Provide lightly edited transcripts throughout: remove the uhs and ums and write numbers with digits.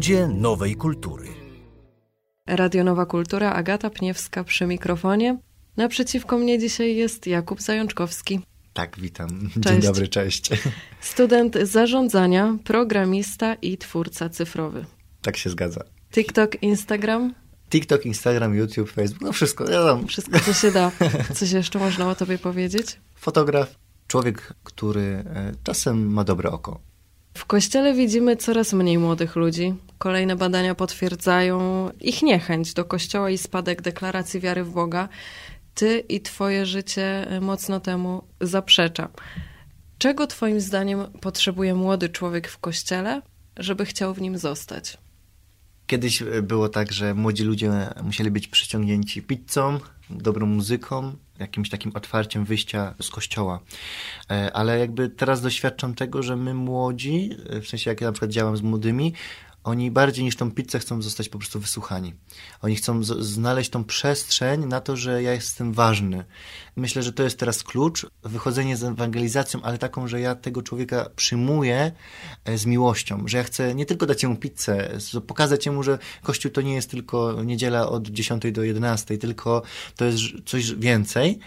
Ludzie nowej kultury. Radio Nowa Kultura, Agata Pniewska przy mikrofonie. Naprzeciwko mnie dzisiaj jest Jakub Zajączkowski. Tak, witam. Cześć. Dzień dobry, cześć. Student zarządzania, programista i twórca cyfrowy. Tak się zgadza. TikTok, Instagram? TikTok, Instagram, YouTube, Facebook, no wszystko. Wiadomo. Wszystko, co się da. Coś jeszcze można o tobie powiedzieć? Fotograf, człowiek, który czasem ma dobre oko. W kościele widzimy coraz mniej młodych ludzi. Kolejne badania potwierdzają ich niechęć do kościoła i spadek deklaracji wiary w Boga. Ty i twoje życie mocno temu zaprzecza. Czego twoim zdaniem potrzebuje młody człowiek w kościele, żeby chciał w nim zostać? Kiedyś było tak, że młodzi ludzie musieli być przyciągnięci pizzą, dobrą muzyką, jakimś takim otwarciem wyjścia z kościoła. Ale jakby teraz doświadczam tego, że my młodzi, w sensie jak ja na przykład działam z młodymi, oni bardziej niż tą pizzę chcą zostać po prostu wysłuchani. Oni chcą znaleźć tą przestrzeń na to, że ja jestem ważny. Myślę, że to jest teraz klucz, wychodzenie z ewangelizacją, ale taką, że ja tego człowieka przyjmuję z miłością, że ja chcę nie tylko dać mu pizzę, pokazać mu, że Kościół to nie jest tylko niedziela od 10 do 11, tylko to jest coś więcej,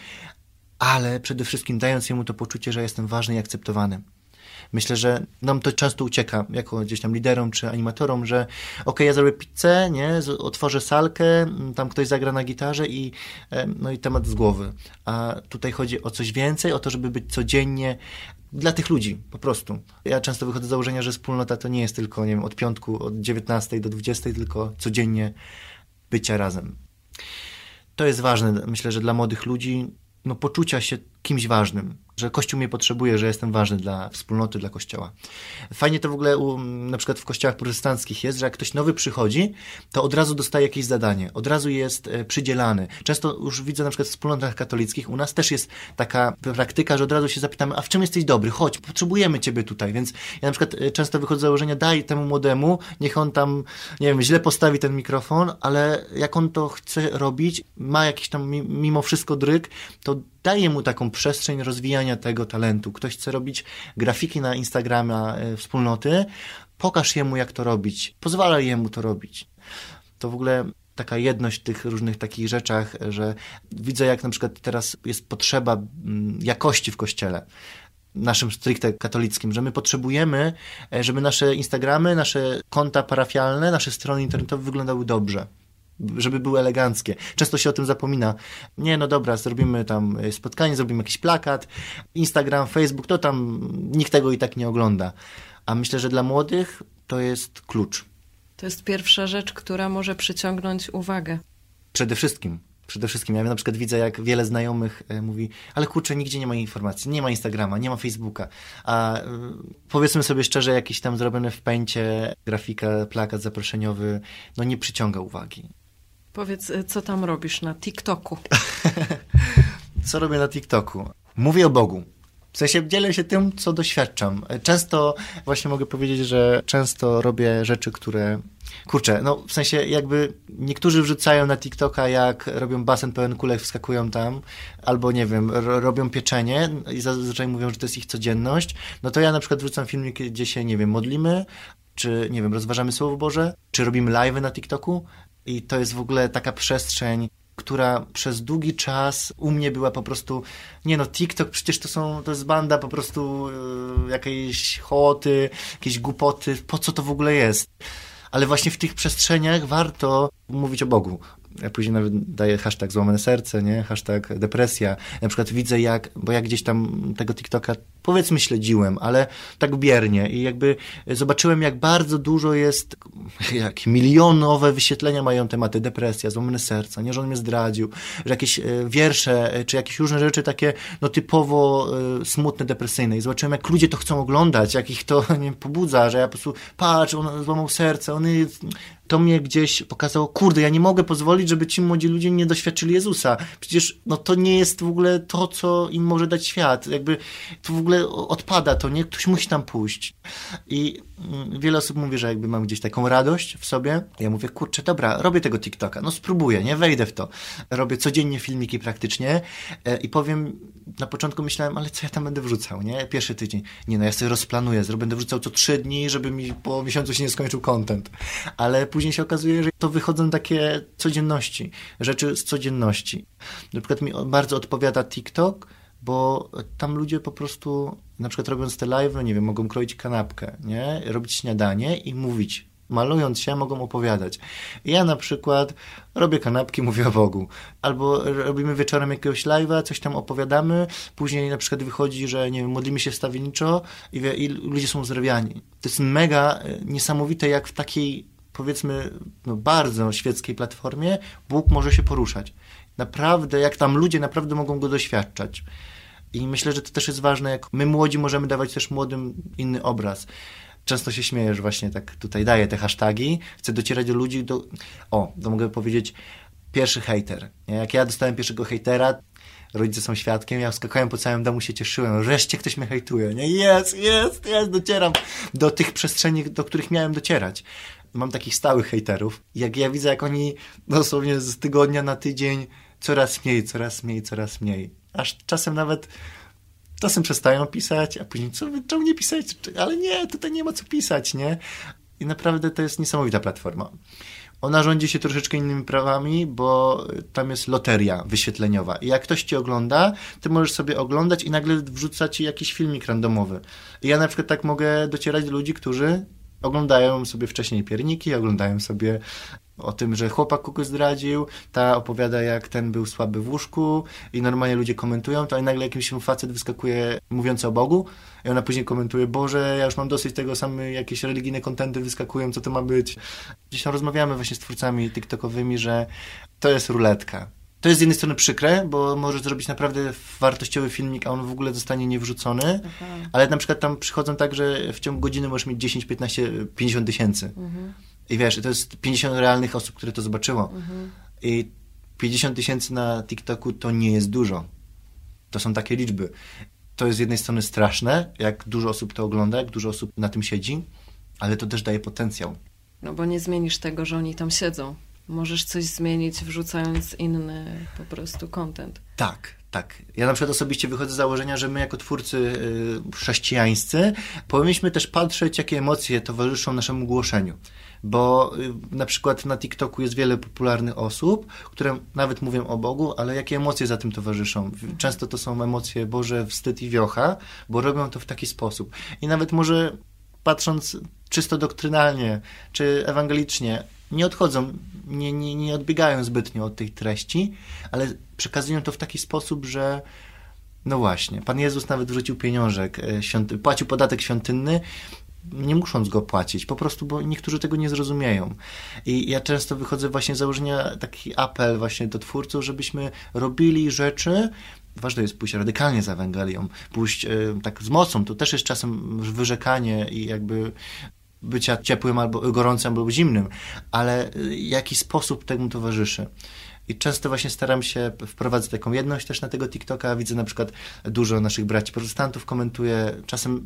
ale przede wszystkim dając mu to poczucie, że jestem ważny i akceptowany. Myślę, że nam to często ucieka, jako gdzieś tam liderom czy animatorom, że okej, ja zrobię pizzę, nie, otworzę salkę, tam ktoś zagra na gitarze i temat z głowy. A tutaj chodzi o coś więcej, o to, żeby być codziennie dla tych ludzi, po prostu. Ja często wychodzę z założenia, że wspólnota to nie jest tylko, nie wiem, od piątku, od 19 do 20, tylko codziennie bycia razem. To jest ważne, myślę, że dla młodych ludzi, poczucia się kimś ważnym, że Kościół mnie potrzebuje, że jestem ważny dla wspólnoty, dla Kościoła. Fajnie to w ogóle na przykład w kościołach protestanckich jest, że jak ktoś nowy przychodzi, to od razu dostaje jakieś zadanie, od razu jest przydzielany. Często już widzę na przykład w wspólnotach katolickich, u nas też jest taka praktyka, że od razu się zapytamy, a w czym jesteś dobry? Chodź, potrzebujemy ciebie tutaj. Więc ja na przykład często wychodzę z założenia, daj temu młodemu, niech on tam, nie wiem, źle postawi ten mikrofon, ale jak on to chce robić, ma jakiś tam mimo wszystko dryg, to daje mu taką przestrzeń rozwijania tego talentu. Ktoś chce robić grafiki na Instagrama wspólnoty, pokaż jemu, jak to robić, pozwalaj jemu to robić. To w ogóle taka jedność w tych różnych takich rzeczach, że widzę, jak na przykład teraz jest potrzeba jakości w Kościele, naszym stricte katolickim, że my potrzebujemy, żeby nasze Instagramy, nasze konta parafialne, nasze strony internetowe wyglądały dobrze, żeby były eleganckie. Często się o tym zapomina. Nie, dobra, zrobimy tam spotkanie, zrobimy jakiś plakat, Instagram, Facebook, to tam nikt tego i tak nie ogląda. A myślę, że dla młodych to jest klucz. To jest pierwsza rzecz, która może przyciągnąć uwagę. Przede wszystkim. Ja na przykład widzę, jak wiele znajomych mówi, ale kurczę, nigdzie nie ma informacji, nie ma Instagrama, nie ma Facebooka. A powiedzmy sobie szczerze, jakiś tam zrobiony w pęcie grafika, plakat zaproszeniowy, nie przyciąga uwagi. Powiedz, co tam robisz na TikToku? Co robię na TikToku? Mówię o Bogu. W sensie dzielę się tym, co doświadczam. Często właśnie mogę powiedzieć, że często robię rzeczy, które... Kurczę, w sensie jakby niektórzy wrzucają na TikToka, jak robią basen pełen kulek, wskakują tam, albo nie wiem, robią pieczenie i zazwyczaj mówią, że to jest ich codzienność. To ja na przykład wrzucam filmik, gdzie się, nie wiem, modlimy, czy, nie wiem, rozważamy Słowo Boże, czy robimy live'y na TikToku i to jest w ogóle taka przestrzeń, która przez długi czas u mnie była po prostu, TikTok przecież to jest banda po prostu jakiejś hołoty, jakieś głupoty, po co to w ogóle jest? Ale właśnie w tych przestrzeniach warto mówić o Bogu. Ja później nawet daję hashtag złamane serce, nie? Hashtag depresja. Na przykład widzę bo ja gdzieś tam tego TikToka powiedzmy śledziłem, ale tak biernie i jakby zobaczyłem, jak bardzo dużo jest, jak milionowe wyświetlenia mają tematy depresja, złamane serca, nie, że on mnie zdradził, że jakieś wiersze, czy jakieś różne rzeczy takie, typowo smutne, depresyjne i zobaczyłem, jak ludzie to chcą oglądać, jak ich to pobudza, że ja po prostu patrz, on złamał serce, to mnie gdzieś pokazało, kurde, ja nie mogę pozwolić, żeby ci młodzi ludzie nie doświadczyli Jezusa. Przecież to nie jest w ogóle to, co im może dać świat. Jakby to w ogóle odpada to, nie? Ktoś musi tam pójść. I wiele osób mówi, że jakby mam gdzieś taką radość w sobie. Ja mówię, kurczę, dobra, robię tego TikToka. Spróbuję, nie? Wejdę w to. Robię codziennie filmiki praktycznie i powiem, na początku myślałem, ale co ja tam będę wrzucał, nie? Pierwszy tydzień. Nie no, ja sobie rozplanuję, będę wrzucał co 3 dni, żeby mi po miesiącu się nie skończył content. Ale później się okazuje, że to wychodzą takie codzienności, rzeczy z codzienności. Na przykład mi bardzo odpowiada TikTok, bo tam ludzie po prostu, na przykład robiąc te live, nie wiem, mogą kroić kanapkę, nie? Robić śniadanie i mówić. Malując się, mogą opowiadać. Ja na przykład robię kanapki, mówię o Bogu. Albo robimy wieczorem jakiegoś live'a, coś tam opowiadamy, później na przykład wychodzi, że nie wiem, modlimy się wstawienniczo i ludzie są uzdrawiani. To jest mega niesamowite, jak w takiej, powiedzmy, no bardzo świeckiej platformie Bóg może się poruszać. Naprawdę, jak tam ludzie naprawdę mogą go doświadczać. I myślę, że to też jest ważne, jak my młodzi możemy dawać też młodym inny obraz. Często się śmieję, że właśnie tak tutaj daję te hasztagi, chcę docierać do ludzi, to mogę powiedzieć pierwszy hejter. Nie? Jak ja dostałem pierwszego hejtera, rodzice są świadkiem, ja skakałem po całym domu, się cieszyłem, wreszcie ktoś mnie hejtuje. Nie? Jest, docieram do tych przestrzeni, do których miałem docierać. Mam takich stałych hejterów. Jak ja widzę, jak oni dosłownie z tygodnia na tydzień coraz mniej. Aż czasem przestają pisać, a później czemu nie pisać? Ale nie, tutaj nie ma co pisać, nie? I naprawdę to jest niesamowita platforma. Ona rządzi się troszeczkę innymi prawami, bo tam jest loteria wyświetleniowa. I jak ktoś cię ogląda, ty możesz sobie oglądać i nagle wrzuca ci jakiś filmik randomowy. I ja na przykład tak mogę docierać do ludzi, którzy oglądają sobie wcześniej pierniki, oglądają sobie o tym, że chłopak kogoś zdradził, ta opowiada, jak ten był słaby w łóżku i normalnie ludzie komentują, to i nagle jakiś facet wyskakuje mówiący o Bogu i ona później komentuje, Boże, ja już mam dosyć tego, same jakieś religijne kontenty wyskakują, co to ma być. Gdzieś tam rozmawiamy właśnie z twórcami tiktokowymi, że to jest ruletka. To jest z jednej strony przykre, bo możesz zrobić naprawdę wartościowy filmik, a on w ogóle zostanie niewrzucony, ale na przykład tam przychodzą tak, że w ciągu godziny możesz mieć 10, 15, 50 tysięcy. I wiesz, to jest 50 realnych osób, które to zobaczyło. I 50 tysięcy na TikToku to nie jest dużo. To są takie liczby. To jest z jednej strony straszne, jak dużo osób to ogląda, jak dużo osób na tym siedzi, ale to też daje potencjał. No bo nie zmienisz tego, że oni tam siedzą. Możesz coś zmienić, wrzucając inny po prostu content. Tak. Ja na przykład osobiście wychodzę z założenia, że my jako twórcy chrześcijańscy powinniśmy też patrzeć, jakie emocje towarzyszą naszemu głoszeniu. Bo na przykład na TikToku jest wiele popularnych osób, które nawet mówią o Bogu, ale jakie emocje za tym towarzyszą. Często to są emocje, Boże, wstyd i wiocha, bo robią to w taki sposób. I nawet może patrząc czysto doktrynalnie, czy ewangelicznie, nie odchodzą, nie odbiegają zbytnio od tej treści, ale przekazują to w taki sposób, że no właśnie, Pan Jezus nawet wrzucił pieniążek, płacił podatek świątynny, nie musząc go płacić, po prostu, bo niektórzy tego nie zrozumieją. I ja często wychodzę właśnie z założenia, taki apel właśnie do twórców, żebyśmy robili rzeczy, ważne jest pójść radykalnie za Ewangelią, pójść tak z mocą, to też jest czasem wyrzekanie i jakby bycia ciepłym albo gorącym albo zimnym, ale jaki sposób temu towarzyszy. I często właśnie staram się wprowadzać taką jedność też na tego TikToka. Widzę na przykład dużo naszych braci protestantów komentuje, czasem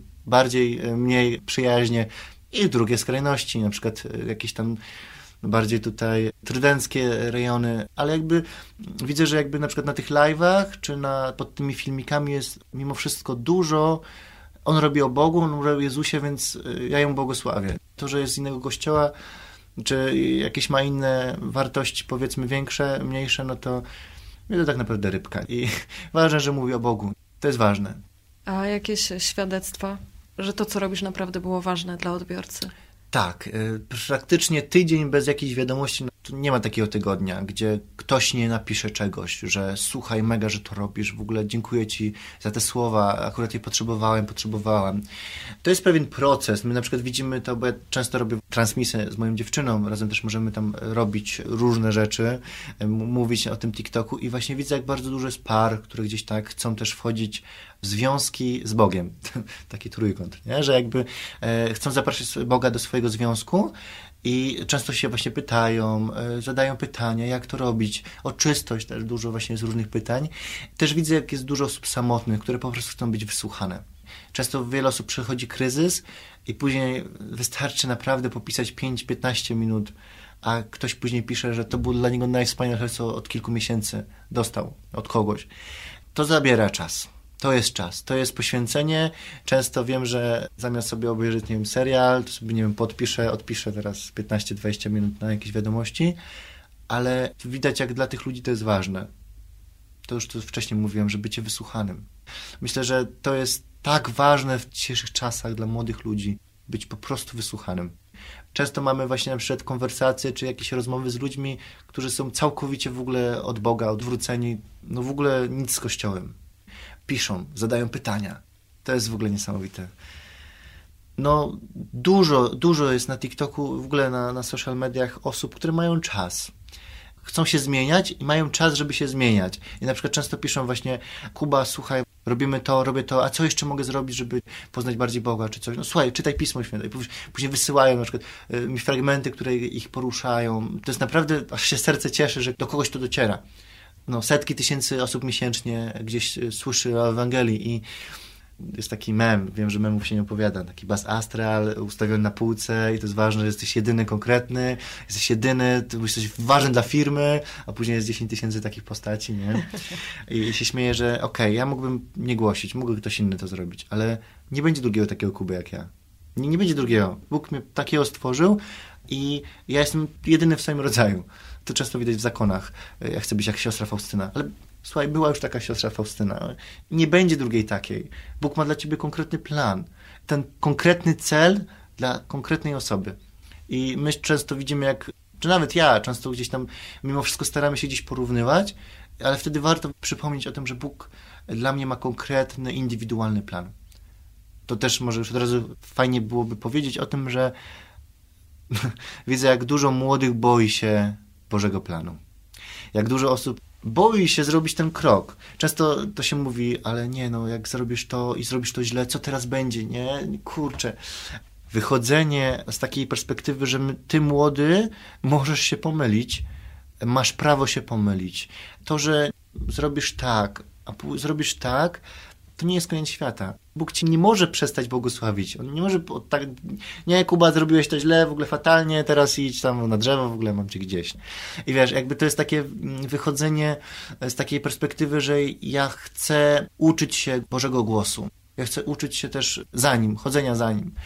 mniej przyjaźnie i drugie skrajności, na przykład jakieś tam bardziej tutaj trydenckie rejony, ale jakby widzę, że jakby na przykład na tych live'ach czy pod tymi filmikami jest mimo wszystko dużo. On robi o Bogu, on robi o Jezusie, więc ja ją błogosławię. To, że jest z innego kościoła, czy jakieś ma inne wartości, powiedzmy większe, mniejsze, no to tak naprawdę rybka. I ważne, że mówi o Bogu. To jest ważne. A jakieś świadectwa, że to, co robisz, naprawdę było ważne dla odbiorcy? Tak, praktycznie tydzień bez jakiejś wiadomości, nie ma takiego tygodnia, gdzie ktoś nie napisze czegoś, że słuchaj, mega, że to robisz, w ogóle dziękuję Ci za te słowa, akurat je potrzebowałam. To jest pewien proces, my na przykład widzimy to, bo ja często robię transmisję z moją dziewczyną, razem też możemy tam robić różne rzeczy, mówić o tym TikToku i właśnie widzę, jak bardzo dużo jest par, które gdzieś tak chcą też wchodzić w związki z Bogiem. Taki trójkąt, nie? Że jakby chcą zapraszać Boga do swojego związku i często się właśnie pytają, zadają pytania, jak to robić, o czystość też dużo właśnie jest różnych pytań. Też widzę, jak jest dużo osób samotnych, które po prostu chcą być wysłuchane. Często wiele osób przechodzi kryzys i później wystarczy naprawdę popisać 5-15 minut, a ktoś później pisze, że to było dla niego najwspanialsze, co od kilku miesięcy dostał od kogoś. To zabiera czas. To jest czas, to jest poświęcenie. Często wiem, że zamiast sobie obejrzeć, nie wiem, serial, to sobie, nie wiem, odpiszę teraz 15-20 minut na jakieś wiadomości, ale widać, jak dla tych ludzi to jest ważne. To już tu wcześniej mówiłem, że bycie wysłuchanym. Myślę, że to jest tak ważne w dzisiejszych czasach dla młodych ludzi, być po prostu wysłuchanym. Często mamy właśnie na przykład konwersacje, czy jakieś rozmowy z ludźmi, którzy są całkowicie w ogóle od Boga odwróceni, no w ogóle nic z Kościołem. Piszą, zadają pytania. To jest w ogóle niesamowite. No dużo jest na TikToku, w ogóle na social mediach osób, które mają czas. Chcą się zmieniać i mają czas, żeby się zmieniać. I na przykład często piszą właśnie: Kuba, słuchaj, robię to, a co jeszcze mogę zrobić, żeby poznać bardziej Boga, czy coś. No słuchaj, czytaj Pismo Święte. I później wysyłają na przykład mi fragmenty, które ich poruszają. To jest naprawdę, aż się serce cieszy, że do kogoś to dociera. No, setki tysięcy osób miesięcznie gdzieś słyszy o Ewangelii i jest taki mem, wiem, że memów się nie opowiada, taki Bas Astral ustawiony na półce i to jest ważne, że jesteś jedyny, konkretny, jesteś jedyny, ty jesteś ważny dla firmy, a później jest 10 tysięcy takich postaci, nie? I się śmieję, że okej, ja mógłbym nie głosić, mógłby ktoś inny to zrobić, ale nie będzie drugiego takiego Kuby jak ja. Nie będzie drugiego. Bóg mnie takiego stworzył i ja jestem jedyny w swoim rodzaju. To często widać w zakonach. Ja chcę być jak siostra Faustyna, ale słuchaj, była już taka siostra Faustyna. Nie będzie drugiej takiej. Bóg ma dla ciebie konkretny plan. Ten konkretny cel dla konkretnej osoby. I my często widzimy, jak, czy nawet ja często gdzieś tam mimo wszystko staramy się gdzieś porównywać, ale wtedy warto przypomnieć o tym, że Bóg dla mnie ma konkretny, indywidualny plan. To też może już od razu fajnie byłoby powiedzieć o tym, że widzę, jak dużo młodych boi się Bożego planu. Jak dużo osób boi się zrobić ten krok. Często to się mówi, ale nie, no jak zrobisz to i zrobisz to źle, co teraz będzie, nie? Kurczę. Wychodzenie z takiej perspektywy, że ty młody możesz się pomylić, masz prawo się pomylić. To, że zrobisz tak, a zrobisz tak, to nie jest koniec świata. Bóg ci nie może przestać błogosławić. On nie może tak, nie, Kuba, zrobiłeś to źle, w ogóle fatalnie, teraz idź tam na drzewo, w ogóle mam cię gdzieś. I wiesz, jakby to jest takie wychodzenie z takiej perspektywy, że ja chcę uczyć się Bożego głosu. Ja chcę uczyć się też za Nim, chodzenia za Nim.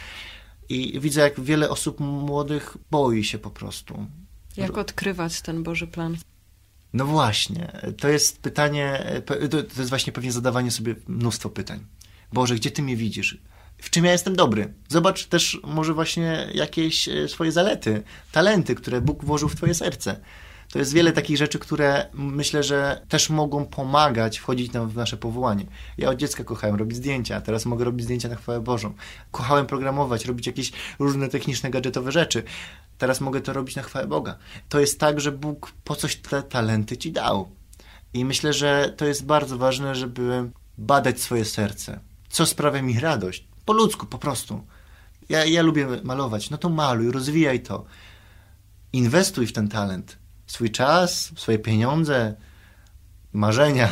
I widzę, jak wiele osób młodych boi się po prostu. Jak odkrywać ten Boży plan? No właśnie, to jest pytanie, to jest właśnie pewnie zadawanie sobie mnóstwo pytań. Boże, gdzie Ty mnie widzisz? W czym ja jestem dobry? Zobacz też może właśnie jakieś swoje zalety, talenty, które Bóg włożył w Twoje serce. To jest wiele takich rzeczy, które myślę, że też mogą pomagać wchodzić w nasze powołanie. Ja od dziecka kochałem robić zdjęcia, a teraz mogę robić zdjęcia na chwałę Bożą. Kochałem programować, robić jakieś różne techniczne, gadżetowe rzeczy. Teraz mogę to robić na chwałę Boga. To jest tak, że Bóg po coś te talenty ci dał. I myślę, że to jest bardzo ważne, żeby badać swoje serce. Co sprawia mi radość? Po ludzku, po prostu. Ja lubię malować. No to maluj, rozwijaj to. Inwestuj w ten talent. Swój czas, swoje pieniądze, marzenia.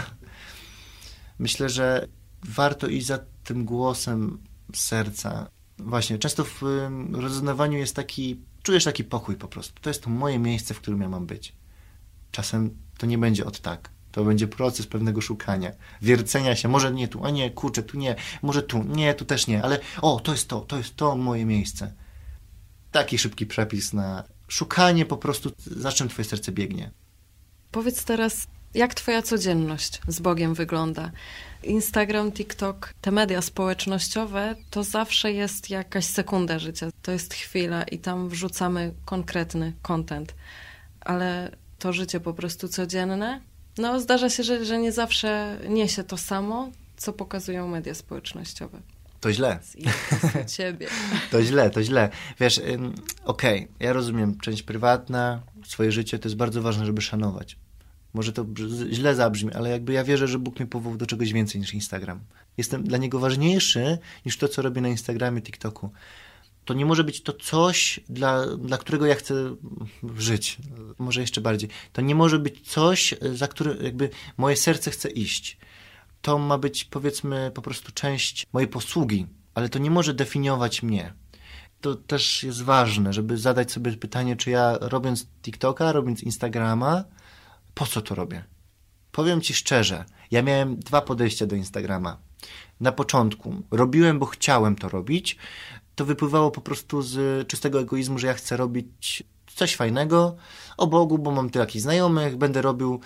Myślę, że warto iść za tym głosem serca. Właśnie, często w rozznawaniu jest czujesz taki pokój po prostu. To jest to moje miejsce, w którym ja mam być. Czasem to nie będzie od tak. To będzie proces pewnego szukania, wiercenia się. Może nie tu, a nie, kurczę, tu nie. Może tu, nie, tu też nie. Ale to jest to moje miejsce. Taki szybki przepis na szukanie po prostu, za czym twoje serce biegnie. Powiedz teraz, jak twoja codzienność z Bogiem wygląda? Instagram, TikTok, te media społecznościowe, to zawsze jest jakaś sekunda życia. To jest chwila i tam wrzucamy konkretny content. Ale to życie po prostu codzienne, no zdarza się, że nie zawsze niesie to samo, co pokazują media społecznościowe. To źle. Ciebie. To źle. Wiesz, okej, ja rozumiem, część prywatna, swoje życie, to jest bardzo ważne, żeby szanować. Może to źle zabrzmi, ale jakby ja wierzę, że Bóg mnie powołał do czegoś więcej niż Instagram. Jestem dla Niego ważniejszy niż to, co robię na Instagramie, TikToku. To nie może być to coś, dla którego ja chcę żyć. Może jeszcze bardziej. To nie może być coś, za które jakby moje serce chce iść. To ma być, powiedzmy, po prostu część mojej posługi, ale to nie może definiować mnie. To też jest ważne, żeby zadać sobie pytanie, czy ja robiąc TikToka, robiąc Instagrama, po co to robię? Powiem ci szczerze, ja miałem 2 podejścia do Instagrama. Na początku robiłem, bo chciałem to robić. To wypływało po prostu z czystego egoizmu, że ja chcę robić coś fajnego o Bogu, bo mam tu jakichś znajomych, będę robił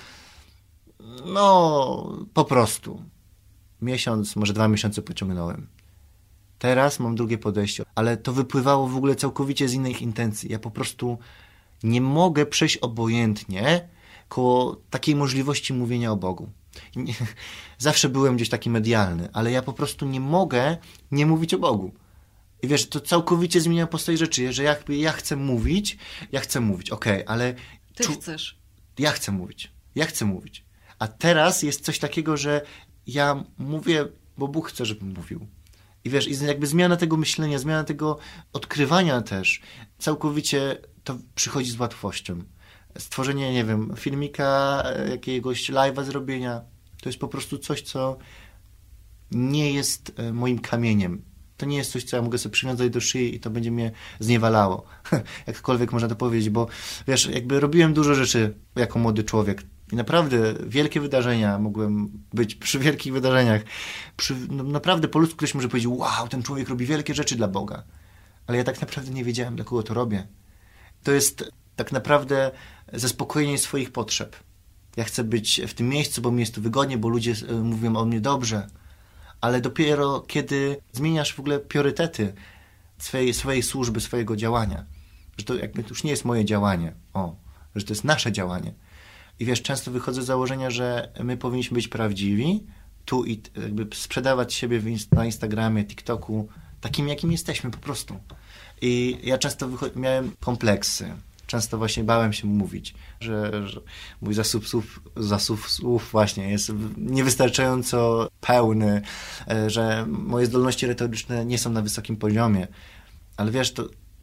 po prostu. Miesiąc, może 2 miesiące pociągnąłem. Teraz mam drugie podejście, ale to wypływało w ogóle całkowicie z innych intencji. Ja po prostu nie mogę przejść obojętnie koło takiej możliwości mówienia o Bogu. Zawsze byłem gdzieś taki medialny, ale ja po prostu nie mogę nie mówić o Bogu. I wiesz, to całkowicie zmienia postać rzeczy, że ja chcę mówić, okej, ale... Ty chcesz. Ja chcę mówić. A teraz jest coś takiego, że ja mówię, bo Bóg chce, żebym mówił. I wiesz, i jakby zmiana tego myślenia, zmiana tego odkrywania też, całkowicie to przychodzi z łatwością. Stworzenie, nie wiem, filmika, jakiegoś live'a zrobienia, to jest po prostu coś, co nie jest moim kamieniem. To nie jest coś, co ja mogę sobie przywiązać do szyi i to będzie mnie zniewalało. Jakkolwiek można to powiedzieć, bo wiesz, jakby robiłem dużo rzeczy jako młody człowiek. I naprawdę wielkie wydarzenia, mogłem być przy wielkich wydarzeniach. Naprawdę po ludzku ktoś może powiedzieć, wow, ten człowiek robi wielkie rzeczy dla Boga. Ale ja tak naprawdę nie wiedziałem, dla kogo to robię. To jest tak naprawdę zaspokojenie swoich potrzeb. Ja chcę być w tym miejscu, bo mi jest tu wygodnie, bo ludzie mówią o mnie dobrze. Ale dopiero kiedy zmieniasz w ogóle priorytety swojej służby, swojego działania, że to jakby to już nie jest moje działanie, że to jest nasze działanie. I wiesz, często wychodzę z założenia, że my powinniśmy być prawdziwi, tu i jakby sprzedawać siebie na Instagramie, TikToku, takim jakim jesteśmy po prostu. I ja często miałem kompleksy. Często właśnie bałem się mówić, że mój zasób słów właśnie jest niewystarczająco pełny, że moje zdolności retoryczne nie są na wysokim poziomie. Ale wiesz,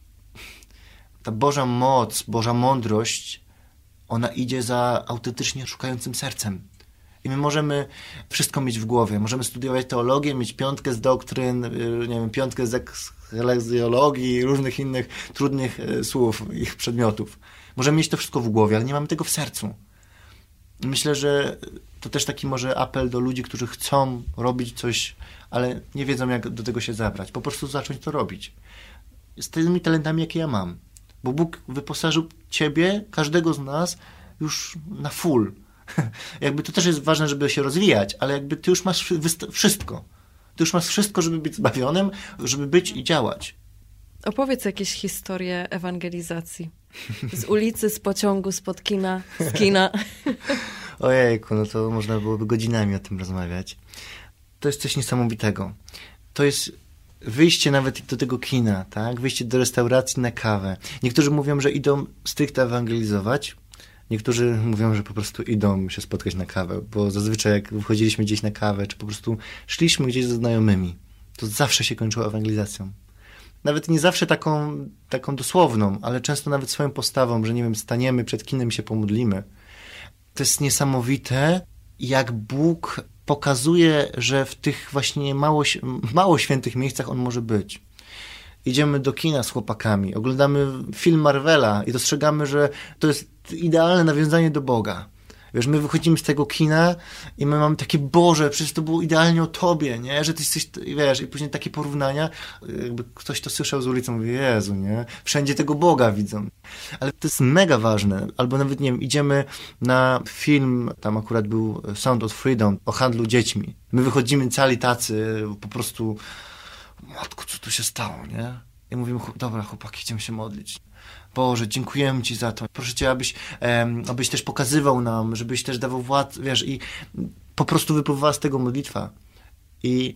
ta Boża moc, Boża mądrość, ona idzie za autentycznie szukającym sercem. I my możemy wszystko mieć w głowie. Możemy studiować teologię, mieć 5 z doktryn, nie wiem, 5 z ekklezjologii, różnych innych trudnych słów, ich przedmiotów. Możemy mieć to wszystko w głowie, ale nie mamy tego w sercu. Myślę, że to też taki może apel do ludzi, którzy chcą robić coś, ale nie wiedzą, jak do tego się zabrać. Po prostu zacząć to robić. Z tymi talentami, jakie ja mam. Bo Bóg wyposażył ciebie, każdego z nas, już na full. Jakby to też jest ważne, żeby się rozwijać, ale jakby ty już masz wszystko. Ty już masz wszystko, żeby być zbawionym, żeby być i działać. Opowiedz jakieś historie ewangelizacji. Z ulicy, z pociągu, spod kina, z kina. Ojejku, no to można byłoby godzinami o tym rozmawiać. To jest coś niesamowitego. To jest wyjście nawet do tego kina, tak? Wyjście do restauracji na kawę. Niektórzy mówią, że idą stricte ewangelizować. Niektórzy mówią, że po prostu idą się spotkać na kawę, bo zazwyczaj jak wychodziliśmy gdzieś na kawę, czy po prostu szliśmy gdzieś ze znajomymi, to zawsze się kończyło ewangelizacją. Nawet nie zawsze taką dosłowną, ale często nawet swoją postawą, że nie wiem, staniemy przed kinem i się pomodlimy. To jest niesamowite, jak Bóg pokazuje, że w tych właśnie mało świętych miejscach On może być. Idziemy do kina z chłopakami, oglądamy film Marvela i dostrzegamy, że to jest idealne nawiązanie do Boga. Wiesz, my wychodzimy z tego kina i my mamy takie, Boże, przecież to było idealnie o Tobie, nie? Że Ty jesteś, wiesz, i później takie porównania, jakby ktoś to słyszał z ulicy, mówi, Jezu, nie? Wszędzie tego Boga widzą. Ale to jest mega ważne. Albo nawet, nie wiem, idziemy na film, tam akurat był Sound of Freedom, o handlu dziećmi. My wychodzimy cali tacy, po prostu, matko, co tu się stało, nie? I mówimy, dobra, chłopaki, idziemy się modlić. Boże, dziękujemy Ci za to. Proszę Cię, abyś też pokazywał nam, żebyś też dawał władzę, wiesz, i po prostu wypływała z tego modlitwa. I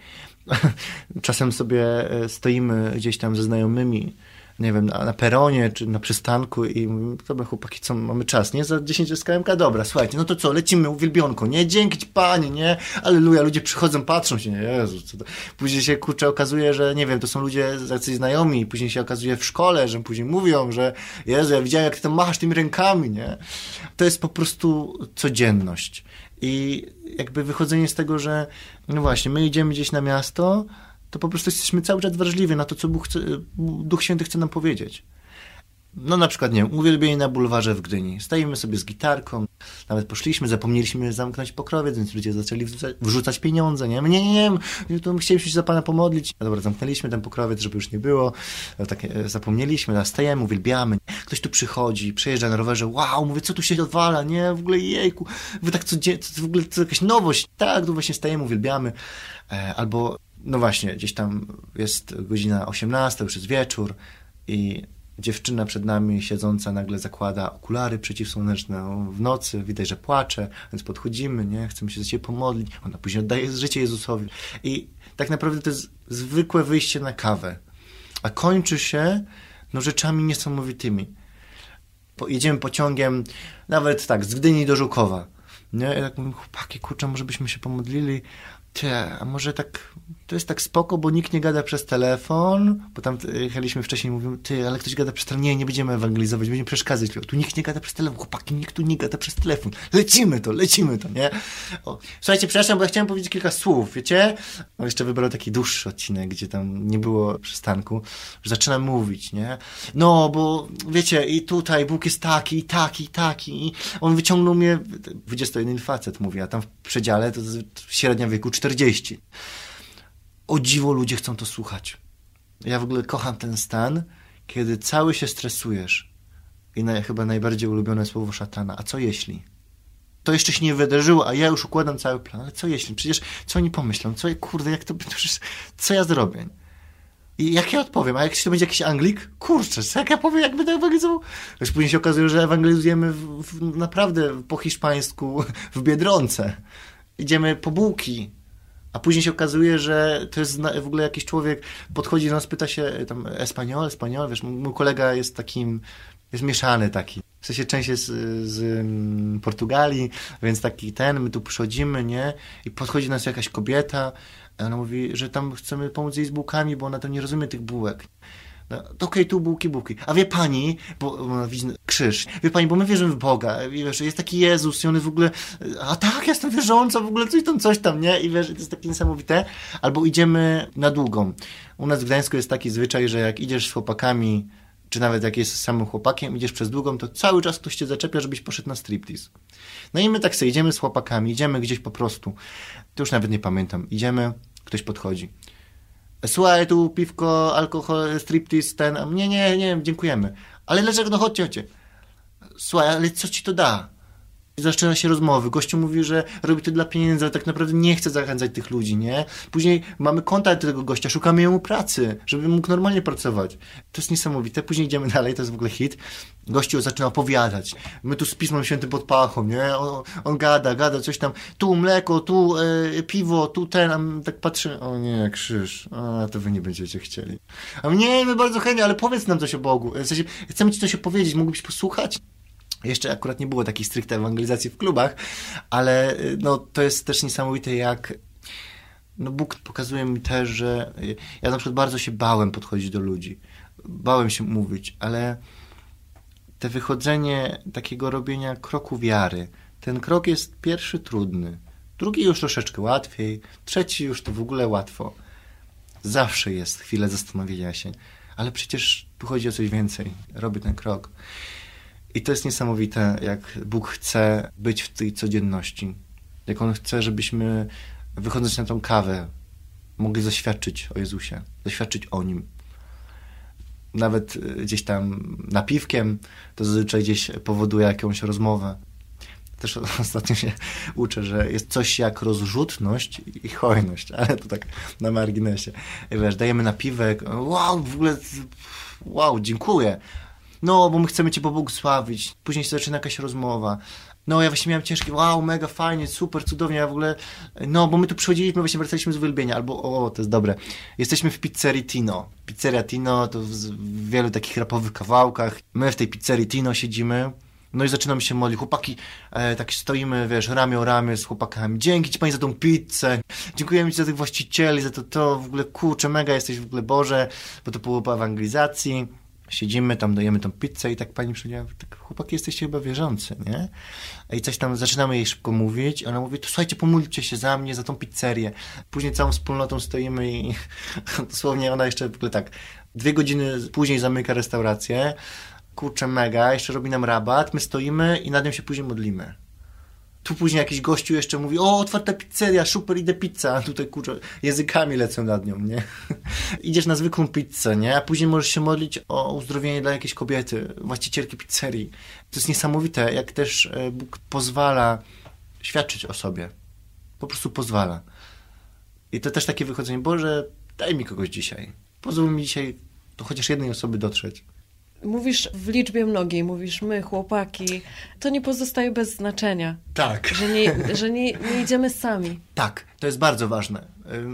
czasem sobie stoimy gdzieś tam ze znajomymi, nie wiem, na peronie czy na przystanku i mówimy, dobra chłopaki, co, mamy czas, nie? Za 10 SKM-ka, dobra, słuchajcie, no to co, lecimy, uwielbionko, nie? Dzięki Ci, Panie, nie? Alleluja, ludzie przychodzą, patrzą się, nie? Jezu, co to? Później się, okazuje, że, nie wiem, to są ludzie jacyś znajomi i później się okazuje w szkole, że później mówią, że Jezu, ja widziałem, jak Ty tam machasz tymi rękami, nie? To jest po prostu codzienność. I jakby wychodzenie z tego, że no właśnie, my idziemy gdzieś na miasto, to po prostu jesteśmy cały czas wrażliwi na to, co Duch Święty chce nam powiedzieć. No na przykład, nie wiem, uwielbienie na bulwarze w Gdyni. Stajemy sobie z gitarką, nawet poszliśmy, zapomnieliśmy zamknąć pokrowiec, więc ludzie zaczęli wrzucać pieniądze, nie? Nie, to chcieliśmy się za Pana pomodlić. No dobra, zamknęliśmy ten pokrowiec, żeby już nie było. Tak zapomnieliśmy, a stajemy, uwielbiamy. Ktoś tu przychodzi, przejeżdża na rowerze, wow, mówię, co tu się odwala, nie? W ogóle jejku, wy tak codziennie, w ogóle to jakaś nowość. Tak, tu właśnie stajemy, uwielbiamy. Albo, no właśnie, gdzieś tam jest godzina 18, już jest wieczór i dziewczyna przed nami siedząca nagle zakłada okulary przeciwsłoneczne w nocy, widać, że płacze, więc podchodzimy, nie, chcemy się za ciebie pomodlić, ona później oddaje życie Jezusowi i tak naprawdę to jest zwykłe wyjście na kawę, a kończy się rzeczami niesamowitymi. Jedziemy pociągiem, nawet tak, z Gdyni do Żukowa, nie, i tak mówię, chłopaki, kurczę, może byśmy się pomodlili, a może tak, to jest tak spoko, bo nikt nie gada przez telefon, bo tam jechaliśmy wcześniej i mówimy, ale ktoś gada przez telefon, nie będziemy ewangelizować, będziemy przeszkadzać, tu nikt nie gada przez telefon, chłopaki, nikt tu nie gada przez telefon, lecimy to, nie? Słuchajcie, przepraszam, bo ja chciałem powiedzieć kilka słów, wiecie? Jeszcze wybrał taki dłuższy odcinek, gdzie tam nie było przystanku, że zaczynam mówić, nie? No, bo wiecie, i tutaj Bóg jest taki, i on wyciągnął mnie, 21 facet mówi, a tam w przedziale to średnia wieku 40. O dziwo ludzie chcą to słuchać. Ja w ogóle kocham ten stan, kiedy cały się stresujesz. I chyba najbardziej ulubione słowo szatana. A co jeśli? To jeszcze się nie wydarzyło, a ja już układam cały plan. Ale co jeśli? Przecież co oni pomyślą? Co ja zrobię? I jak ja odpowiem? A jak to będzie jakiś Anglik? Kurczę, jak ja powiem, jak będę ewangelizował? Już później się okazuje, że ewangelizujemy naprawdę po hiszpańsku w Biedronce. Idziemy po bułki, a później się okazuje, że to jest w ogóle jakiś człowiek, podchodzi do nas, pyta się tam Espanol, wiesz, mój kolega jest takim, jest mieszany taki. W sensie część jest z Portugalii, więc taki my tu przychodzimy, nie? I podchodzi do nas jakaś kobieta, a ona mówi, że tam chcemy pomóc jej z bułkami, bo ona tam nie rozumie tych bułek. No, okej, tu bułki. A wie pani, bo ona widzi krzyż, wie pani, bo my wierzymy w Boga, i wiesz, jest taki Jezus i on jest w ogóle, a tak, jestem wierząca, w ogóle coś tam, nie? I wiesz, to jest takie niesamowite. Albo idziemy na długą. U nas w Gdańsku jest taki zwyczaj, że jak idziesz z chłopakami, czy nawet jak jest z samym chłopakiem, idziesz przez długą, to cały czas ktoś cię zaczepia, żebyś poszedł na striptease. No i my tak sobie idziemy z chłopakami, idziemy gdzieś po prostu, to już nawet nie pamiętam, idziemy, ktoś podchodzi. Słuchaj, tu piwko, alkohol, striptease, nie, dziękujemy. Ale dlaczego? No chodźcie. Słuchaj, ale co ci to da? Zaczyna się rozmowy. Gościu mówi, że robi to dla pieniędzy, ale tak naprawdę nie chce zachęcać tych ludzi, nie? Później mamy kontakt do tego gościa, szukamy mu pracy, żeby mógł normalnie pracować. To jest niesamowite. Później idziemy dalej, to jest w ogóle hit. Gościu zaczyna opowiadać. My tu z Pismem Świętym pod pachą, nie? On gada, coś tam. Tu mleko, tu piwo, tu a tak patrzy. O nie, krzyż. To wy nie będziecie chcieli. A nie, my bardzo chętnie, ale powiedz nam coś o Bogu. W sensie, chcemy ci coś opowiedzieć, mógłbyś posłuchać? Jeszcze akurat nie było takiej stricte ewangelizacji w klubach, ale to jest też niesamowite, jak Bóg pokazuje mi też, że ja na przykład bardzo się bałem podchodzić do ludzi. Bałem się mówić, ale te wychodzenie takiego robienia kroku wiary, ten krok jest pierwszy trudny, drugi już troszeczkę łatwiej, trzeci już to w ogóle łatwo. Zawsze jest chwilę zastanowienia się, ale przecież tu chodzi o coś więcej. Robię ten krok. I to jest niesamowite, jak Bóg chce być w tej codzienności. Jak On chce, żebyśmy wychodząc na tą kawę mogli zaświadczyć o Jezusie, zaświadczyć o Nim. Nawet gdzieś tam napiwkiem to zazwyczaj gdzieś powoduje jakąś rozmowę. Też ostatnio się uczę, że jest coś jak rozrzutność i hojność, ale to tak na marginesie. I wiesz, dajemy napiwek, wow, w ogóle, wow, dziękuję. No, bo my chcemy Cię pobłogosławić. Później się zaczyna jakaś rozmowa. No, ja właśnie miałem ciężkie, wow, mega fajnie, super, cudownie, ja w ogóle, bo my tu przychodziliśmy, właśnie wracaliśmy z uwielbienia, albo, to jest dobre, jesteśmy w pizzerii Tino. Pizzeria Tino to w wielu takich rapowych kawałkach. My w tej pizzerii Tino siedzimy, no i zaczynamy się modlić. Chłopaki, tak stoimy, wiesz, ramię o ramię z chłopakami. Dzięki Ci, Pani, za tą pizzę. Dziękujemy Ci za tych właścicieli, za to, w ogóle, kurczę, mega jesteś w ogóle Boże, bo to było po ewangelizacji. Siedzimy tam, dajemy tą pizzę i tak pani powiedziała, tak, chłopaki, jesteście chyba wierzący, nie? I coś tam, zaczynamy jej szybko mówić, ona mówi, to słuchajcie, pomódlcie się za mnie, za tą pizzerię. Później całą wspólnotą stoimy i dosłownie ona jeszcze w ogóle tak, 2 godziny później zamyka restaurację, kurczę mega, jeszcze robi nam rabat, my stoimy i nad nią się później modlimy. Tu później jakiś gościu jeszcze mówi, o, otwarta pizzeria, super, idę pizza, a tutaj kurczę, językami lecą nad nią, nie? Idziesz na zwykłą pizzę, nie? A później możesz się modlić o uzdrowienie dla jakiejś kobiety, właścicielki pizzerii. To jest niesamowite, jak też Bóg pozwala świadczyć o sobie. Po prostu pozwala. I to też takie wychodzenie, Boże, daj mi kogoś dzisiaj. Pozwól mi dzisiaj do chociaż jednej osoby dotrzeć. Mówisz w liczbie mnogiej, mówisz my, chłopaki. To nie pozostaje bez znaczenia. Tak. Że nie idziemy sami. Tak, to jest bardzo ważne.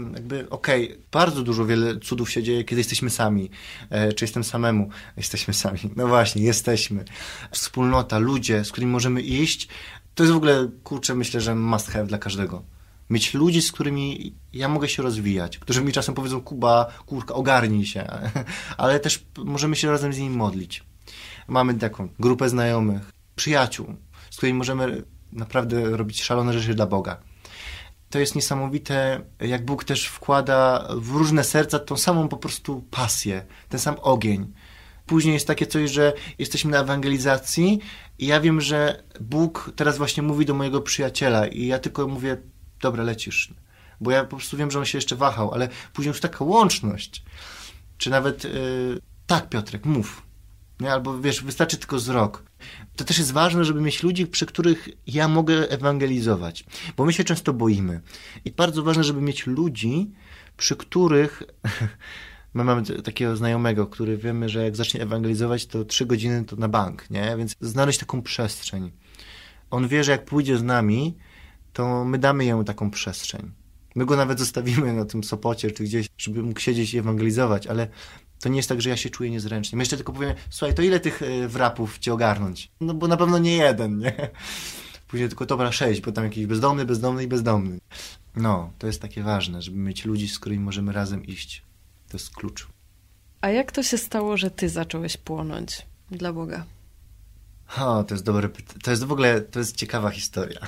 Bardzo wiele cudów się dzieje, kiedy jesteśmy sami. Czy jestem samemu? Jesteśmy sami. No właśnie, jesteśmy. Wspólnota, ludzie, z którymi możemy iść, to jest w ogóle, kurczę, myślę, że must have dla każdego. Mieć ludzi, z którymi ja mogę się rozwijać, którzy mi czasem powiedzą, Kuba, kurka, ogarnij się, ale też możemy się razem z nimi modlić. Mamy taką grupę znajomych, przyjaciół, z którymi możemy naprawdę robić szalone rzeczy dla Boga. To jest niesamowite, jak Bóg też wkłada w różne serca tą samą po prostu pasję, ten sam ogień. Później jest takie coś, że jesteśmy na ewangelizacji i ja wiem, że Bóg teraz właśnie mówi do mojego przyjaciela i ja tylko mówię, dobra, lecisz. Bo ja po prostu wiem, że on się jeszcze wahał, ale później już taka łączność. Czy nawet, tak Piotrek, mów. Nie? Albo wiesz, wystarczy tylko wzrok. To też jest ważne, żeby mieć ludzi, przy których ja mogę ewangelizować. Bo my się często boimy. I bardzo ważne, żeby mieć ludzi, przy których... My mamy takiego znajomego, który wiemy, że jak zacznie ewangelizować, to 3 godziny to na bank, nie? Więc znaleźć taką przestrzeń. On wie, że jak pójdzie z nami, to my damy jemu taką przestrzeń. My go nawet zostawimy na tym Sopocie, czy gdzieś, żeby mógł siedzieć i ewangelizować, ale to nie jest tak, że ja się czuję niezręcznie. My jeszcze tylko powiemy, słuchaj, to ile tych wrapów cię ogarnąć? No bo na pewno nie jeden, nie? Później tylko dobra 6, bo tam jakiś bezdomny. No, to jest takie ważne, żeby mieć ludzi, z którymi możemy razem iść. To jest klucz. A jak to się stało, że ty zacząłeś płonąć dla Boga? To jest dobre pytanie. To jest w ogóle, to jest ciekawa historia.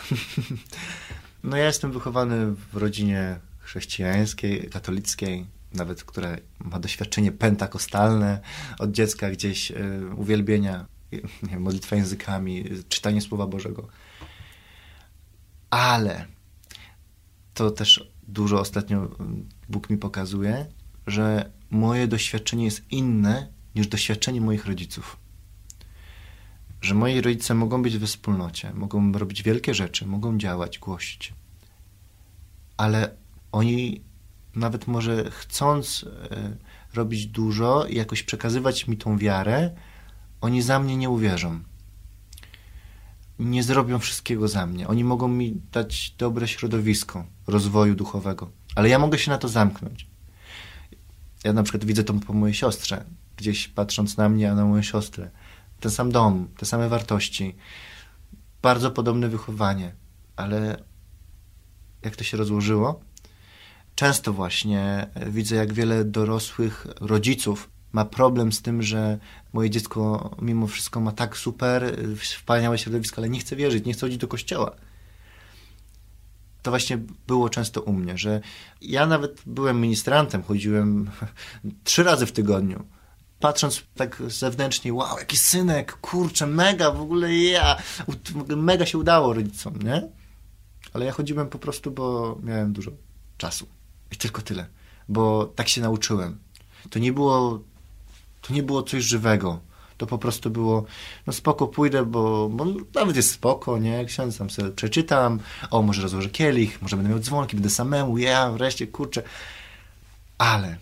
No ja jestem wychowany w rodzinie chrześcijańskiej, katolickiej, nawet która ma doświadczenie pentakostalne, od dziecka gdzieś uwielbienia, nie wiem, modlitwa językami, czytanie Słowa Bożego. Ale to też dużo ostatnio Bóg mi pokazuje, że moje doświadczenie jest inne niż doświadczenie moich rodziców. Że moi rodzice mogą być we wspólnocie, mogą robić wielkie rzeczy, mogą działać, głosić. Ale oni nawet może chcąc robić dużo i jakoś przekazywać mi tą wiarę, oni za mnie nie uwierzą. Nie zrobią wszystkiego za mnie. Oni mogą mi dać dobre środowisko rozwoju duchowego, ale ja mogę się na to zamknąć. Ja na przykład widzę to po mojej siostrze, gdzieś patrząc na mnie, a na moją siostrę. Ten sam dom, te same wartości, bardzo podobne wychowanie, ale jak to się rozłożyło? Często właśnie widzę, jak wiele dorosłych rodziców ma problem z tym, że moje dziecko mimo wszystko ma tak super, wspaniałe środowisko, ale nie chce wierzyć, nie chce chodzić do kościoła. To właśnie było często u mnie, że ja nawet byłem ministrantem, chodziłem 3 razy w tygodniu. Patrząc tak zewnętrznie, wow, jaki synek, kurczę, mega, w ogóle mega się udało rodzicom, nie? Ale ja chodziłem po prostu, bo miałem dużo czasu. I tylko tyle. Bo tak się nauczyłem. To nie było coś żywego. To po prostu było, no spoko, pójdę, bo nawet jest spoko, nie? Ksiądz tam sobie przeczytam, może rozłożę kielich, może będę miał dzwonki, będę samemu, wreszcie, kurczę. Ale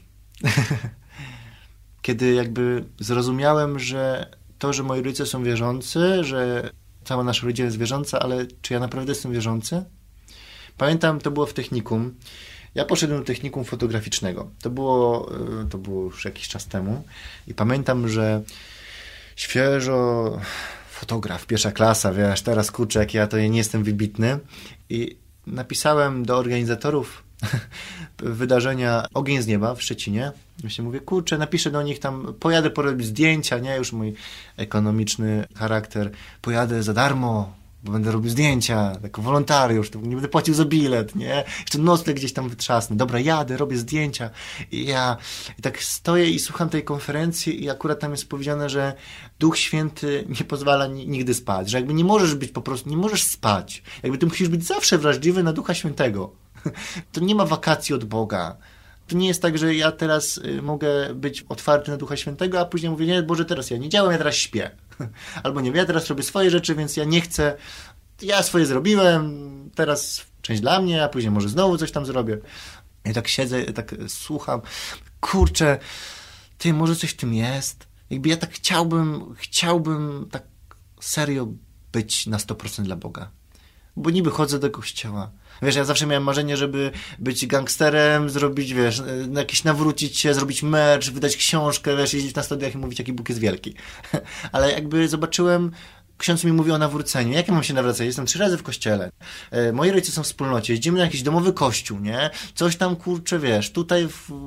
kiedy jakby zrozumiałem, że to, że moi rodzice są wierzący, że cała nasza rodzina jest wierząca, ale czy ja naprawdę jestem wierzący? Pamiętam, to było w technikum. Ja poszedłem do technikum fotograficznego. To było już jakiś czas temu i pamiętam, że świeżo fotograf, 1. klasa, wiesz, teraz kurczę, jak ja to nie jestem wybitny i napisałem do organizatorów wydarzenia Ogień z nieba w Szczecinie. Myślę, mówię, kurczę, napiszę do nich tam, pojadę porobić zdjęcia, nie, już mój ekonomiczny charakter, pojadę za darmo, bo będę robił zdjęcia, jako wolontariusz, to nie będę płacił za bilet, nie? Jeszcze nocleg gdzieś tam wytrzasnę. Dobra, jadę, robię zdjęcia. I tak stoję i słucham tej konferencji i akurat tam jest powiedziane, że Duch Święty nie pozwala nigdy spać, że jakby nie możesz być po prostu, nie możesz spać. Jakby ty musisz być zawsze wrażliwy na Ducha Świętego. To nie ma wakacji od Boga. To nie jest tak, że ja teraz mogę być otwarty na Ducha Świętego, a później mówię, nie, Boże, teraz ja nie działam, ja teraz śpię. Albo nie wiem, ja teraz robię swoje rzeczy, więc ja nie chcę, ja swoje zrobiłem, teraz część dla mnie, a później może znowu coś tam zrobię. I tak siedzę, tak słucham, kurczę, ty, może coś w tym jest? Jakby ja tak chciałbym tak serio być na 100% dla Boga. Bo niby chodzę do kościoła. Wiesz, ja zawsze miałem marzenie, żeby być gangsterem, zrobić, wiesz, jakieś nawrócić się, zrobić merch, wydać książkę, wiesz, jeździć na stadiach i mówić, jaki Bóg jest wielki. Ale jakby zobaczyłem, ksiądz mi mówi o nawróceniu. Jak ja mam się nawracać? Jestem 3 razy w kościele. Moi rodzice są w wspólnocie. Jeździmy na jakiś domowy kościół, nie? Coś tam, kurczę, wiesz, tutaj...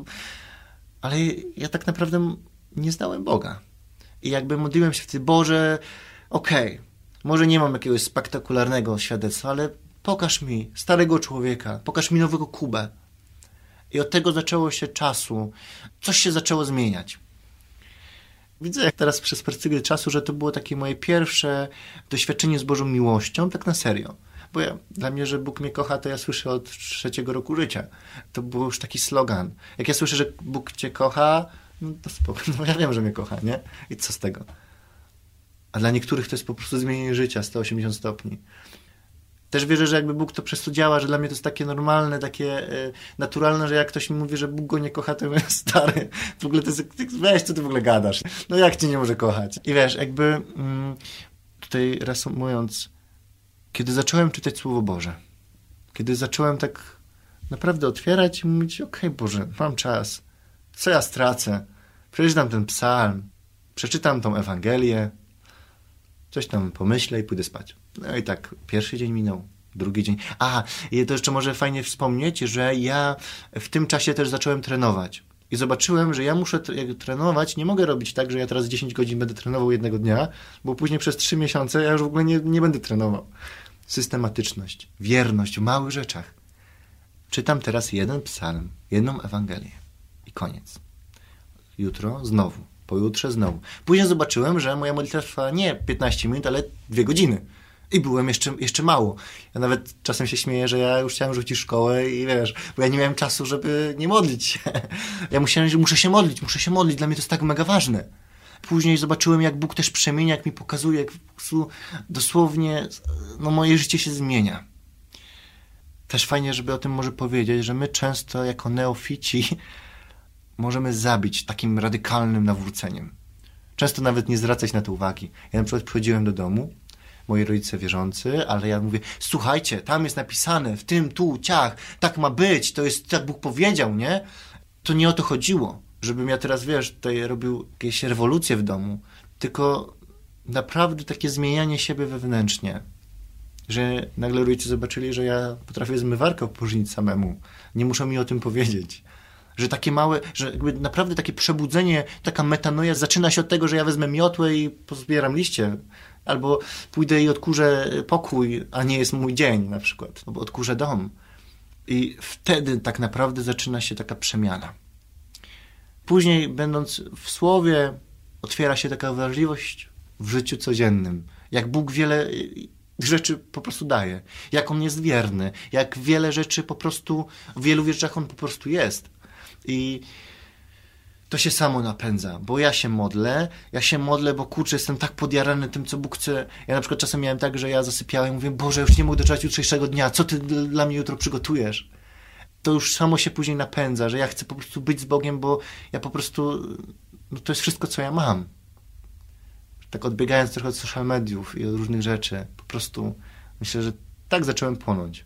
Ale ja tak naprawdę nie znałem Boga. I jakby modliłem się wtedy, Boże, okej, może nie mam jakiegoś spektakularnego świadectwa, ale pokaż mi starego człowieka, pokaż mi nowego Kubę. I od tego zaczęło się czasu. Coś się zaczęło zmieniać. Widzę jak teraz przez perspektywę czasu, że to było takie moje pierwsze doświadczenie z Bożą miłością, tak na serio. Bo dla mnie, że Bóg mnie kocha, to ja słyszę od 3 roku życia. To był już taki slogan. Jak ja słyszę, że Bóg cię kocha, no to spoko, no ja wiem, że mnie kocha, nie? I co z tego? A dla niektórych to jest po prostu zmienienie życia 180 stopni. Też wierzę, że jakby Bóg to przez to działa, że dla mnie to jest takie normalne, takie naturalne, że jak ktoś mi mówi, że Bóg go nie kocha, to mówię, stary, w ogóle to jest, weź, co ty w ogóle gadasz? No jak cię nie może kochać? I wiesz, jakby tutaj reasumując, kiedy zacząłem czytać Słowo Boże, kiedy zacząłem tak naprawdę otwierać i mówić, okej, Boże, mam czas, co ja stracę? Przeczytam ten psalm, przeczytam tą Ewangelię, coś tam pomyślę i pójdę spać. No i tak, pierwszy dzień minął, drugi dzień. I to jeszcze może fajnie wspomnieć, że ja w tym czasie też zacząłem trenować. I zobaczyłem, że ja muszę trenować, nie mogę robić tak, że ja teraz 10 godzin będę trenował jednego dnia, bo później przez 3 miesiące ja już w ogóle nie będę trenował. Systematyczność, wierność w małych rzeczach. Czytam teraz jeden psalm, jedną Ewangelię i koniec. Jutro znowu. Pojutrze znowu. Później zobaczyłem, że moja modlitwa trwa nie 15 minut, ale 2 godziny. I byłem jeszcze mało. Ja nawet czasem się śmieję, że ja już chciałem rzucić szkołę i wiesz, bo ja nie miałem czasu, żeby nie modlić się. Ja musiałem, że muszę się modlić. Dla mnie to jest tak mega ważne. Później zobaczyłem, jak Bóg też przemienia, jak mi pokazuje, jak dosłownie moje życie się zmienia. Też fajnie, żeby o tym może powiedzieć, że my często jako neofici możemy zabić takim radykalnym nawróceniem. Często nawet nie zwracać na to uwagi. Ja na przykład przychodziłem do domu, moi rodzice wierzący, ale ja mówię, słuchajcie, tam jest napisane, w tym, tu, ciach, tak ma być, to jest, tak Bóg powiedział, nie? To nie o to chodziło, żebym ja teraz, wiesz, tutaj robił jakieś rewolucje w domu, tylko naprawdę takie zmienianie siebie wewnętrznie, że nagle rodzice zobaczyli, że ja potrafię zmywarkę opróżnić samemu. Nie muszą mi o tym powiedzieć. Że takie małe, że jakby naprawdę takie przebudzenie, taka metanoja zaczyna się od tego, że ja wezmę miotłę i pozbieram liście. Albo pójdę i odkurzę pokój, a nie jest mój dzień na przykład. Albo odkurzę dom. I wtedy tak naprawdę zaczyna się taka przemiana. Później, będąc w Słowie, otwiera się taka wrażliwość w życiu codziennym. Jak Bóg wiele rzeczy po prostu daje. Jak On jest wierny. Jak wiele rzeczy po prostu, w wielu rzeczach On po prostu jest. I to się samo napędza, bo ja się modlę, bo kurczę, jestem tak podjarany tym, co Bóg chce. Ja na przykład czasem miałem tak, że ja zasypiałem i mówię, Boże, już nie mogę doczekać jutrzejszego dnia, co Ty dla mnie jutro przygotujesz? To już samo się później napędza, że ja chcę po prostu być z Bogiem, bo ja po prostu, to jest wszystko, co ja mam. Tak odbiegając trochę od social mediów i od różnych rzeczy, po prostu myślę, że tak zacząłem płonąć.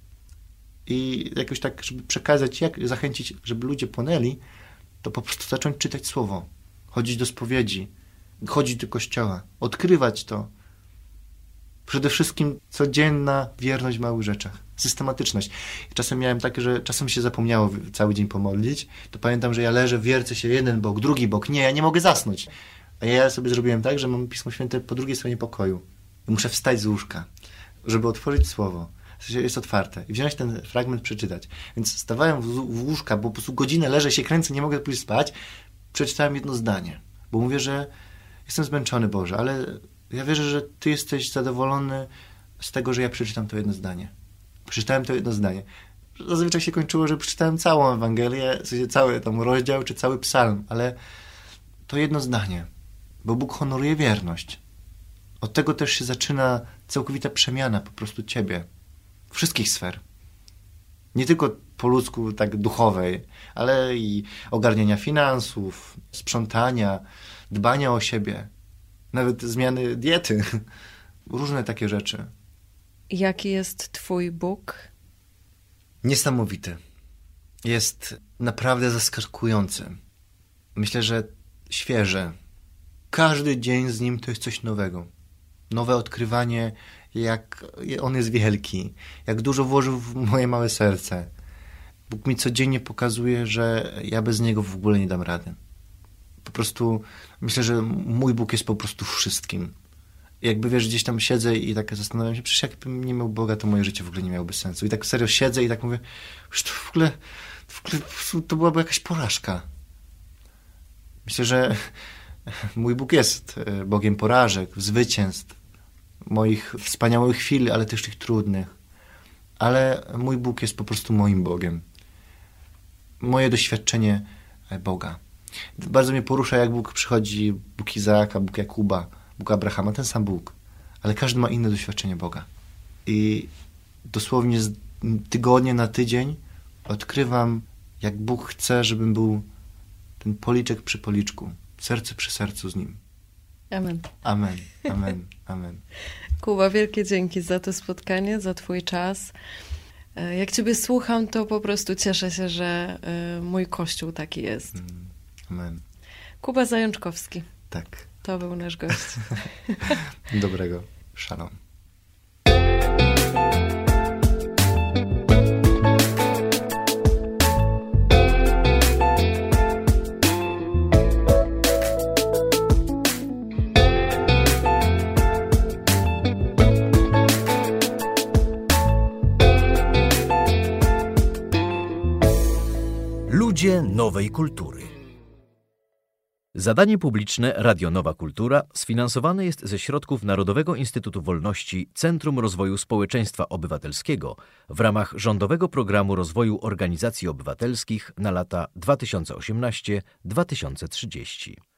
I jakoś tak, żeby przekazać, jak zachęcić, żeby ludzie płonęli, to po prostu zacząć czytać Słowo, chodzić do spowiedzi, chodzić do kościoła, odkrywać to. Przede wszystkim codzienna wierność w małych rzeczach, systematyczność. Czasem miałem takie, że czasem się zapomniało cały dzień pomodlić, to pamiętam, że ja leżę, wiercę się jeden bok, drugi bok, nie, ja nie mogę zasnąć. A ja sobie zrobiłem tak, że mam Pismo Święte po drugiej stronie pokoju. I muszę wstać z łóżka. żeby otworzyć słowo. W sensie jest otwarte. I wziąć ten fragment, przeczytać. Więc stawałem w łóżka, bo po prostu godzinę leżę, się kręcę, nie mogę pójść spać. Przeczytałem jedno zdanie. Bo mówię, że jestem zmęczony, Boże, ale ja wierzę, że Ty jesteś zadowolony z tego, że ja przeczytam to jedno zdanie. Przeczytałem to jedno zdanie. Zazwyczaj się kończyło, że przeczytałem całą Ewangelię, w sensie cały tam rozdział, czy cały psalm, ale to jedno zdanie. Bo Bóg honoruje wierność. Od tego też się zaczyna całkowita przemiana po prostu Ciebie. Wszystkich sfer. Nie tylko po ludzku, tak duchowej, ale i ogarniania finansów, sprzątania, dbania o siebie, nawet zmiany diety. Różne takie rzeczy. Jaki jest Twój Bóg? Niesamowity. Jest naprawdę zaskakujący. Myślę, że świeże. Każdy dzień z Nim to jest coś nowego. Nowe odkrywanie, jak On jest wielki, jak dużo włożył w moje małe serce. Bóg mi codziennie pokazuje, że ja bez Niego w ogóle nie dam rady. Po prostu myślę, że mój Bóg jest po prostu wszystkim. Jakby wiesz, gdzieś tam siedzę i tak zastanawiam się, przecież jakbym nie miał Boga, to moje życie w ogóle nie miałoby sensu. I tak serio siedzę i tak mówię, że to w ogóle to byłaby jakaś porażka. Myślę, że mój Bóg jest Bogiem porażek, zwycięstw, moich wspaniałych chwil, ale też tych trudnych. Ale mój Bóg jest po prostu moim Bogiem. Moje doświadczenie Boga. Bardzo mnie porusza, jak Bóg przychodzi, Bóg Izaaka, Bóg Jakuba, Bóg Abrahama, ten sam Bóg. Ale każdy ma inne doświadczenie Boga. I dosłownie z tygodnia na tydzień odkrywam, jak Bóg chce, żebym był ten policzek przy policzku, serce przy sercu z Nim. Amen. Amen, amen, amen. Kuba, wielkie dzięki za to spotkanie, za Twój czas. Jak Ciebie słucham, to po prostu cieszę się, że mój Kościół taki jest. Amen. Kuba Zajączkowski. Tak. To był nasz gość. Dobrego. Shalom. Ludzie nowej kultury. Zadanie publiczne Radio Nowa Kultura sfinansowane jest ze środków Narodowego Instytutu Wolności Centrum Rozwoju Społeczeństwa Obywatelskiego w ramach Rządowego Programu Rozwoju Organizacji Obywatelskich na lata 2018-2030.